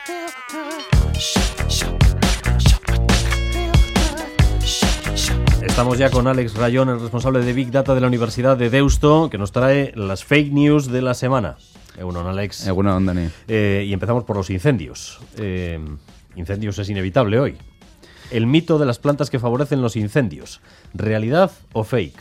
Estamos ya con Alex Rayón, el responsable de Big Data de la Universidad de Deusto, que nos trae las fake news de la semana. Egunon, Alex. Egunon, Dani. Y empezamos por los incendios. Incendios es inevitable hoy. El mito de las plantas que favorecen los incendios. ¿Realidad o fake?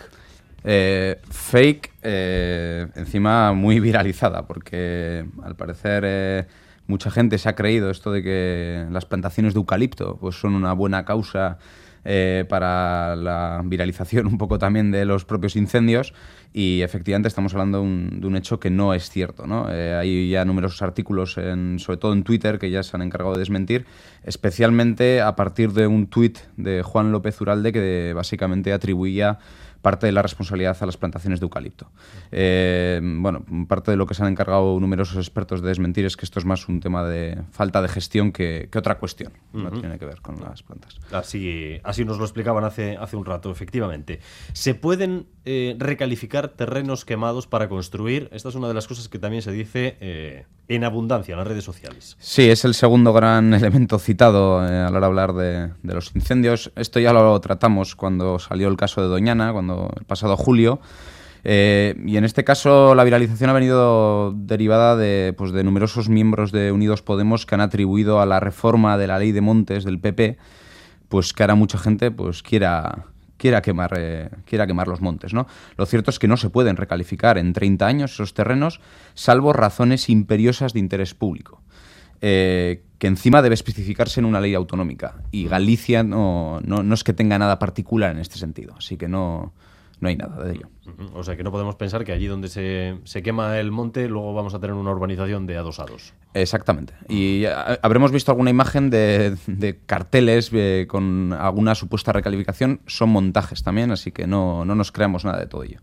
Fake, encima muy viralizada, porque al parecer mucha gente se ha creído esto de que las plantaciones de eucalipto pues son una buena causa para la viralización un poco también de los propios incendios, y efectivamente estamos hablando de un hecho que no es cierto, ¿no? Hay ya numerosos artículos, sobre todo en Twitter, que ya se han encargado de desmentir, especialmente a partir de un tuit de Juan López Uralde que básicamente atribuía parte de la responsabilidad a las plantaciones de eucalipto. Bueno, parte de lo que se han encargado numerosos expertos de desmentir es que esto es más un tema de falta de gestión que otra cuestión. No tiene que ver con las plantas. Así nos lo explicaban hace un rato, efectivamente. ¿Se pueden recalificar terrenos quemados para construir? Esta es una de las cosas que también se dice en abundancia en las redes sociales. Sí, es el segundo gran elemento citado a la hora de hablar de los incendios. Esto ya lo tratamos cuando salió el caso de Doñana, el pasado julio. Y en este caso la viralización ha venido derivada de numerosos miembros de Unidos Podemos que han atribuido a la reforma de la ley de montes del PP, pues que ahora mucha gente pues quiera quemar los montes, ¿no? Lo cierto es que no se pueden recalificar en 30 años esos terrenos, salvo razones imperiosas de interés público, que encima debe especificarse en una ley autonómica. Y Galicia no es que tenga nada particular en este sentido, así que no hay nada de ello. O sea que no podemos pensar que allí donde se quema el monte luego vamos a tener una urbanización de adosados. Exactamente. Y habremos visto alguna imagen de carteles con alguna supuesta recalificación. Son montajes también, así que no nos creamos nada de todo ello.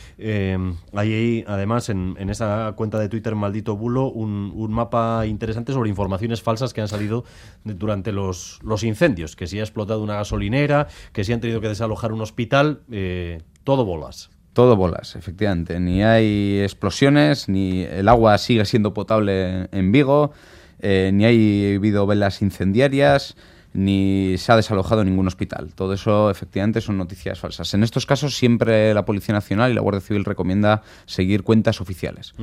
Hay además en esa cuenta de Twitter Maldito Bulo un mapa interesante sobre informaciones falsas que han salido durante los incendios, que si ha explotado una gasolinera, que si han tenido que desalojar un hospital, todo bolas. Todo bolas, efectivamente. Ni hay explosiones, ni el agua sigue siendo potable en Vigo, ni ha habido velas incendiarias, ni se ha desalojado ningún hospital. Todo eso, efectivamente, son noticias falsas. En estos casos, siempre la Policía Nacional y la Guardia Civil recomienda seguir cuentas oficiales.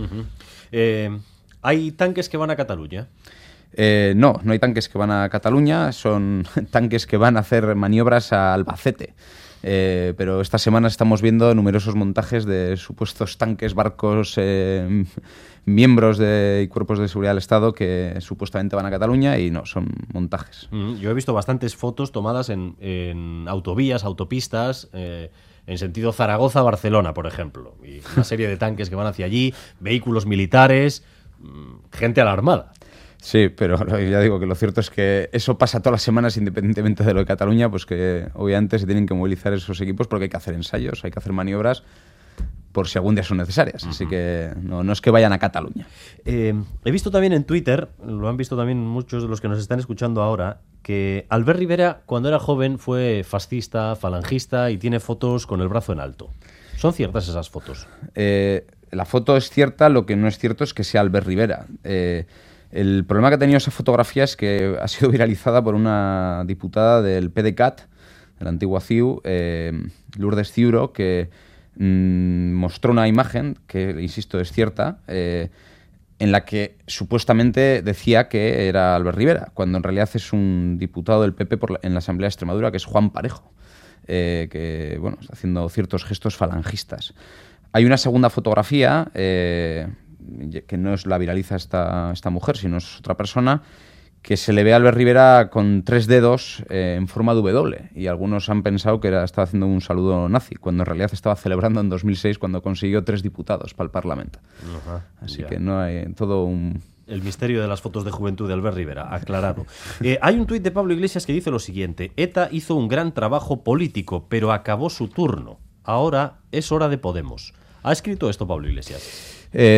¿Hay tanques que van a Cataluña? No hay tanques que van a Cataluña, son tanques que van a hacer maniobras a Albacete. Pero esta semana estamos viendo numerosos montajes de supuestos tanques, barcos, miembros y cuerpos de seguridad del Estado que supuestamente van a Cataluña, y no, son montajes. Yo he visto bastantes fotos tomadas en autovías, autopistas, en sentido Zaragoza-Barcelona, por ejemplo. Y una serie de tanques que van hacia allí, vehículos militares, gente alarmada. Sí, pero ya digo que lo cierto es que eso pasa todas las semanas, independientemente de lo de Cataluña, pues que obviamente se tienen que movilizar esos equipos porque hay que hacer ensayos, hay que hacer maniobras por si algún día son necesarias. Así que no es que vayan a Cataluña. He visto también en Twitter, lo han visto también muchos de los que nos están escuchando ahora, que Albert Rivera, cuando era joven, fue fascista, falangista y tiene fotos con el brazo en alto. ¿Son ciertas esas fotos? La foto es cierta, lo que no es cierto es que sea Albert Rivera. El problema que ha tenido esa fotografía es que ha sido viralizada por una diputada del PDeCAT, de la antigua CiU, Lourdes Ciuro, que mostró una imagen que, insisto, es cierta, en la que supuestamente decía que era Albert Rivera, cuando en realidad es un diputado del PP en la Asamblea de Extremadura, que es Juan Parejo, que está haciendo ciertos gestos falangistas. Hay una segunda fotografía que no es la viraliza esta mujer, sino es otra persona, que se le ve a Albert Rivera con 3 dedos en forma de W, y algunos han pensado que estaba haciendo un saludo nazi, cuando en realidad estaba celebrando en 2006 cuando consiguió 3 diputados para el Parlamento. Así que no hay todo un... El misterio de las fotos de juventud de Albert Rivera, aclarado. Hay un tuit de Pablo Iglesias que dice lo siguiente: ETA hizo un gran trabajo político, pero acabó su turno. Ahora es hora de Podemos. ¿Ha escrito esto Pablo Iglesias?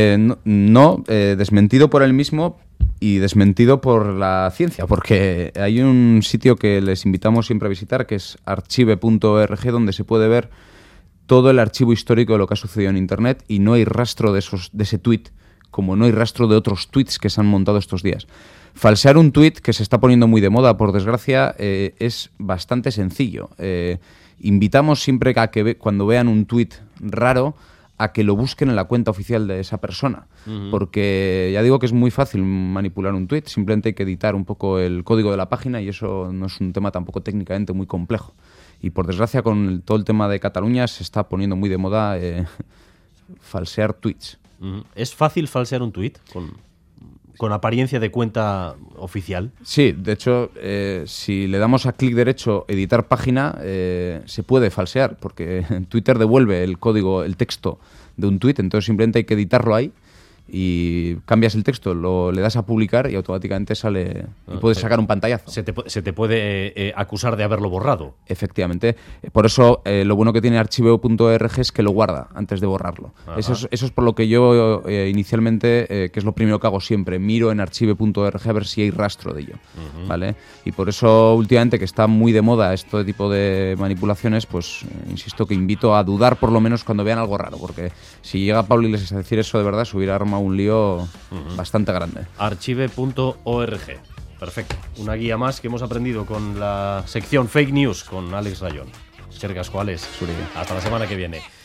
Desmentido por él mismo y desmentido por la ciencia, porque hay un sitio que les invitamos siempre a visitar, que es archive.org, donde se puede ver todo el archivo histórico de lo que ha sucedido en Internet, y no hay rastro de ese tuit como no hay rastro de otros tweets que se han montado estos días. Falsear un tweet, que se está poniendo muy de moda, por desgracia, es bastante sencillo. Invitamos siempre a que cuando vean un tweet raro, a que lo busquen en la cuenta oficial de esa persona. Porque ya digo que es muy fácil manipular un tweet, simplemente hay que editar un poco el código de la página y eso no es un tema tampoco técnicamente muy complejo. Y por desgracia con todo el tema de Cataluña se está poniendo muy de moda falsear tweets. ¿Es fácil falsear un tweet con apariencia de cuenta oficial? Sí, de hecho, si le damos a clic derecho, editar página, se puede falsear, porque Twitter devuelve el código, el texto de un tweet, entonces simplemente hay que editarlo ahí y cambias el texto, le das a publicar y automáticamente sale y puedes sacar un pantallazo. Se te puede acusar de haberlo borrado. Efectivamente. Por eso lo bueno que tiene archiveo.org es que lo guarda antes de borrarlo. Eso es por lo que yo inicialmente, que es lo primero que hago siempre, miro en archiveo.org a ver si hay rastro de ello. ¿Vale? Y por eso últimamente que está muy de moda este tipo de manipulaciones, pues insisto que invito a dudar por lo menos cuando vean algo raro, porque si llega Pablo Iglesias a decir eso de verdad, se hubiera armado un lío bastante grande. Archive.org. Perfecto. Una guía más que hemos aprendido con la sección Fake News con Alex Rayón. Eskerrik asko, Alex. Hasta la semana que viene.